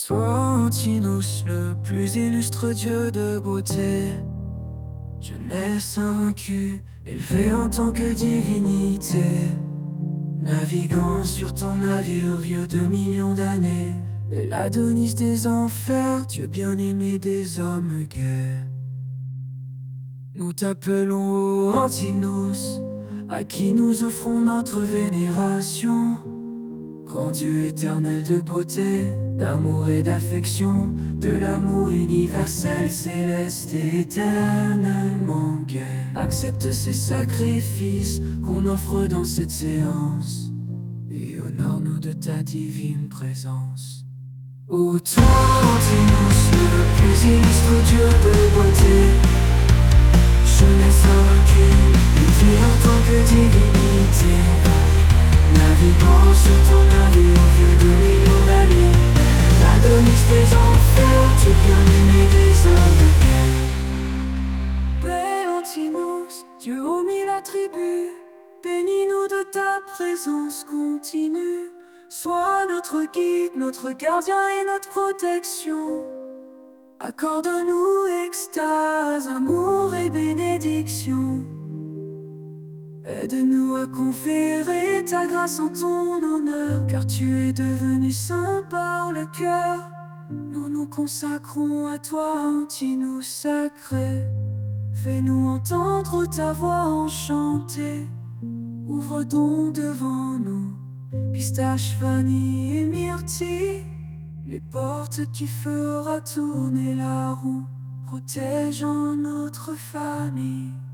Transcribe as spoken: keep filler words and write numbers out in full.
Toi, Antinous, le plus illustre dieu de beauté, jeunesse invaincue, élevé en tant que divinité, naviguant sur ton navire vieux de millions d'années, et l'Adonis des enfers, Dieu bien-aimé des hommes gais. Nous t'appelons Antinous, à qui nous offrons notre vénération. Grand Dieu éternel de beauté, d'amour et d'affection, de l'amour universel, céleste et éternellement gai. Accepte ces sacrifices qu'on offre dans cette séance, et honore-nous de ta divine présence. Ô toi, Antinous, le plus illustre Dieu de beauté, jeunesse invaincue, élevé en tant que divinité, naviguant sur ton navire vieux de millions d'années, l'Adonis des enfers, tu bien-aimé des hommes gais. Paix Antinous, Dieu aux mille attributs, bénis-nous de ta présence continue. Sois notre guide, notre gardien et notre protection. Accorde-nous extase, amour et bénédiction. Aide-nous à conférer ta grâce en ton honneur, car tu es devenu saint par le cœur. Nous nous consacrons à toi, Antinous sacré. Fais-nous entendre ta voix enchantée. Ouvre donc devant nous pistache, vanille et myrtille, les portes qui fera tourner la roue, protégeant notre famille.